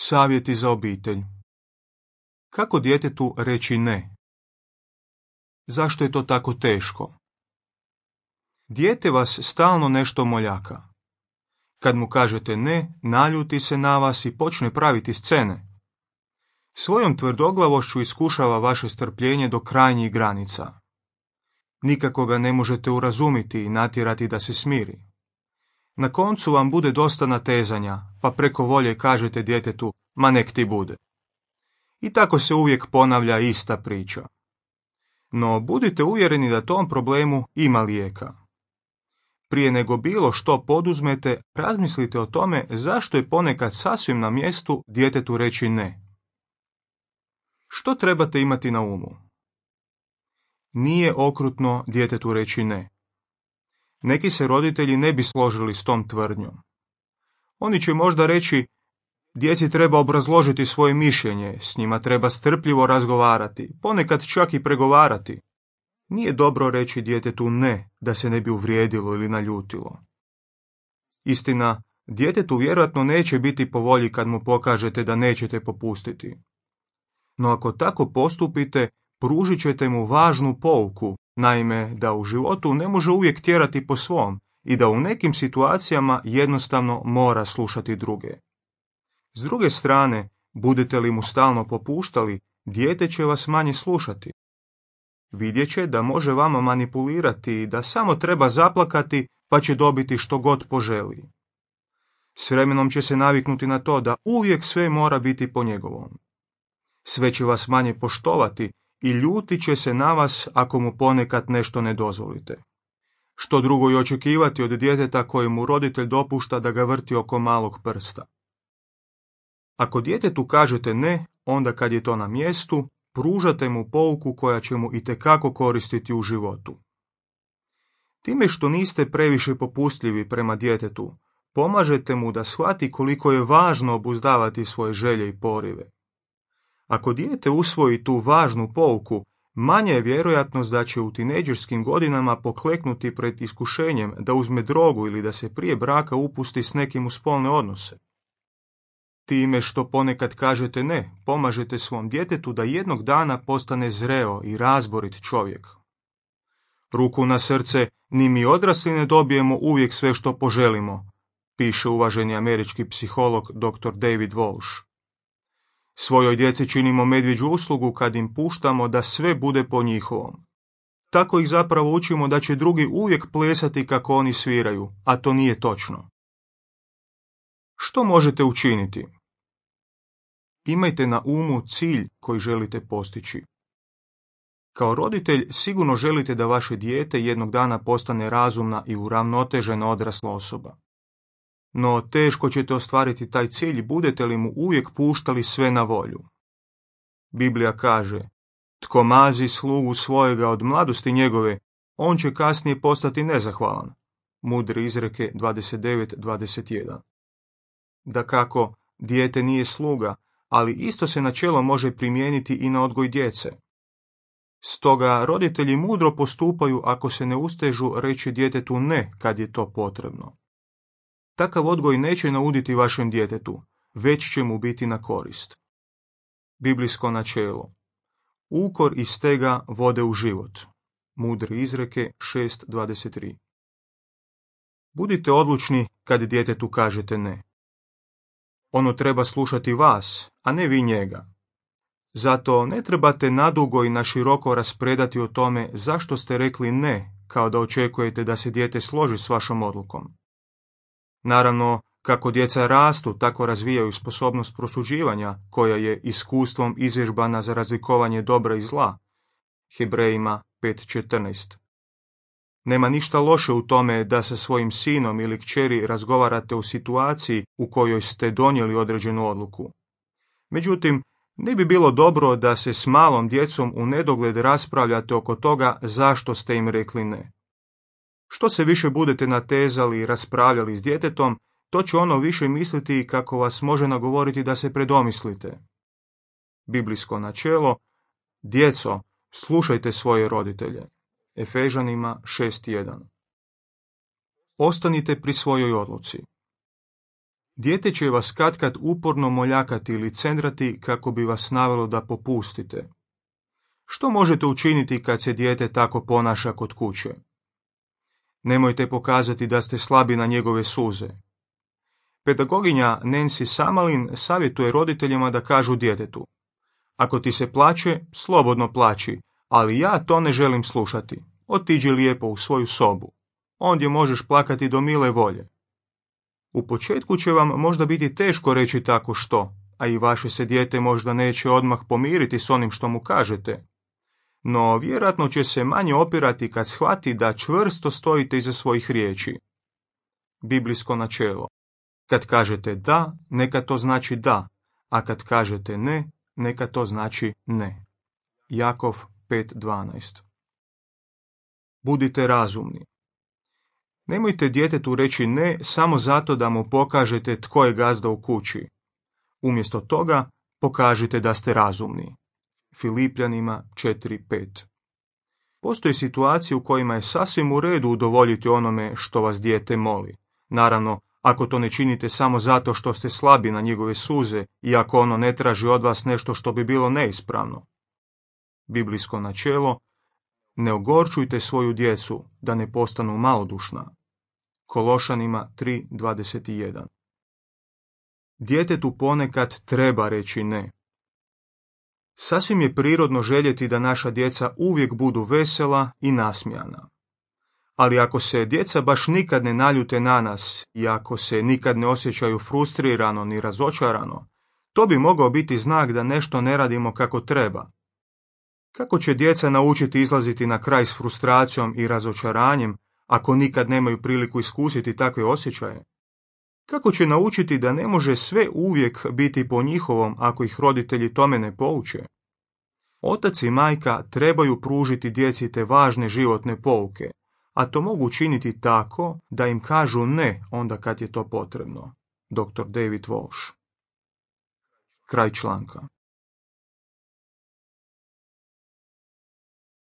Savjeti za obitelj. Kako djetetu reći ne? Zašto je to tako teško? Dijete vas stalno nešto moljaka. Kad mu kažete ne, naljuti se na vas i počne praviti scene. Svojom tvrdoglavošću iskušava vaše strpljenje do krajnjih granica. Nikako ga ne možete urazumiti i natjerati da se smiri. Na koncu vam bude dosta natezanja, pa preko volje kažete djetetu, ma nek ti bude. I tako se uvijek ponavlja ista priča. No budite uvjereni da tom problemu ima lijeka. Prije nego bilo što poduzmete, razmislite o tome zašto je ponekad sasvim na mjestu djetetu reći ne. Što trebate imati na umu? Nije okrutno djetetu reći ne. Neki se roditelji ne bi složili s tom tvrdnjom. Oni će možda reći, djeci treba obrazložiti svoje mišljenje, s njima treba strpljivo razgovarati, ponekad čak i pregovarati. Nije dobro reći djetetu ne, da se ne bi uvrijedilo ili naljutilo. Istina, djetetu vjerojatno neće biti po volji kad mu pokažete da nećete popustiti. No ako tako postupite, pružit ćete mu važnu pouku, naime da u životu ne može uvijek tjerati po svom i da u nekim situacijama jednostavno mora slušati druge. S druge strane, budete li mu stalno popuštali, dijete će vas manje slušati. Vidjet će da može vama manipulirati i da samo treba zaplakati pa će dobiti što god poželi. S vremenom će se naviknuti na to da uvijek sve mora biti po njegovom. Sve će vas manje poštovati i ljutit će se na vas ako mu ponekad nešto ne dozvolite. Što drugo i očekivati od djeteta kojemu roditelj dopušta da ga vrti oko malog prsta. Ako djetetu kažete ne, onda kad je to na mjestu, pružate mu pouku koja će mu itekako koristiti u životu. Time što niste previše popustljivi prema djetetu, pomažete mu da shvati koliko je važno obuzdavati svoje želje i porive. Ako dijete usvoji tu važnu pouku, manja je vjerojatnost da će u tinejdžerskim godinama pokleknuti pred iskušenjem da uzme drogu ili da se prije braka upusti s nekim u spolne odnose. Time što ponekad kažete ne, pomažete svom djetetu da jednog dana postane zreo i razborit čovjek. Ruku na srce, ni mi odrasli ne dobijemo uvijek sve što poželimo, piše uvaženi američki psiholog dr. David Walsh. Svojoj djeci činimo medvjeđu uslugu kad im puštamo da sve bude po njihovom. Tako ih zapravo učimo da će drugi uvijek plesati kako oni sviraju, a to nije točno. Što možete učiniti? Imajte na umu cilj koji želite postići. Kao roditelj sigurno želite da vaše dijete jednog dana postane razumna i uravnotežena odrasla osoba. No teško ćete ostvariti taj cilj budete li mu uvijek puštali sve na volju. Biblija kaže, tko mazi slugu svojega od mladosti njegove, on će kasnije postati nezahvalan. Mudre izreke 29:21. Dakako, dijete nije sluga, ali isto se načelo može primijeniti i na odgoj djece. Stoga roditelji mudro postupaju ako se ne ustežu reći djetetu ne kad je to potrebno. Takav odgoj neće nauditi vašem djetetu, već će mu biti na korist. Biblijsko načelo. Ukor i stega vode u život. Mudre izreke 6:23. Budite odlučni kad djetetu kažete ne. Ono treba slušati vas, a ne vi njega. Zato ne trebate nadugo i naširoko raspredati o tome zašto ste rekli ne, kao da očekujete da se dijete složi s vašom odlukom. Naravno, kako djeca rastu, tako razvijaju sposobnost prosuđivanja, koja je iskustvom izvježbana za razlikovanje dobra i zla. Hebrejima 5:14. Nema ništa loše u tome da sa svojim sinom ili kćeri razgovarate u situaciji u kojoj ste donijeli određenu odluku. Međutim, ne bi bilo dobro da se s malom djecom u nedogled raspravljate oko toga zašto ste im rekli ne. Što se više budete natezali i raspravljali s djetetom, to će ono više misliti kako vas može nagovoriti da se predomislite. Biblijsko načelo, djeco, slušajte svoje roditelje. Efežanima 6:1. Ostanite pri svojoj odluci. Dijete će vas katkad uporno moljakati ili cendrati kako bi vas navelo da popustite. Što možete učiniti kad se dijete tako ponaša kod kuće? Nemojte pokazati da ste slabi na njegove suze. Pedagoginja Nancy Samalin savjetuje roditeljima da kažu djetetu: ako ti se plače, slobodno plači, ali ja to ne želim slušati. Otiđi lijepo u svoju sobu. Ondje možeš plakati do mile volje. U početku će vam možda biti teško reći tako što, a i vaše se dijete možda neće odmah pomiriti s onim što mu kažete. No vjerojatno će se manje opirati kad shvati da čvrsto stojite iza svojih riječi. Biblijsko načelo: kad kažete da, neka to znači da, a kad kažete ne, neka to znači ne. Jakov 5.12. Budite razumni. Nemojte djetetu reći ne samo zato da mu pokažete tko je gazda u kući. Umjesto toga, pokažite da ste razumni. Filipljanima 4.5. Postoje situacije u kojima je sasvim u redu udovoljiti onome što vas dijete moli. Naravno, ako to ne činite samo zato što ste slabi na njegove suze i ako ono ne traži od vas nešto što bi bilo neispravno. Biblijsko načelo: ne ogorčujte svoju djecu da ne postanu malodušna. Kološanima 3.21. Djetetu ponekad treba reći ne. Sasvim je prirodno željeti da naša djeca uvijek budu vesela i nasmijana. Ali ako se djeca baš nikad ne naljute na nas i ako se nikad ne osjećaju frustrirano ni razočarano, to bi mogao biti znak da nešto ne radimo kako treba. Kako će djeca naučiti izlaziti na kraj s frustracijom i razočaranjem ako nikad nemaju priliku iskusiti takve osjećaje? Kako će naučiti da ne može sve uvijek biti po njihovom ako ih roditelji tome ne pouče? Otac i majka trebaju pružiti djeci te važne životne pouke, a to mogu učiniti tako da im kažu ne onda kad je to potrebno. Dr. David Walsh. Kraj članka.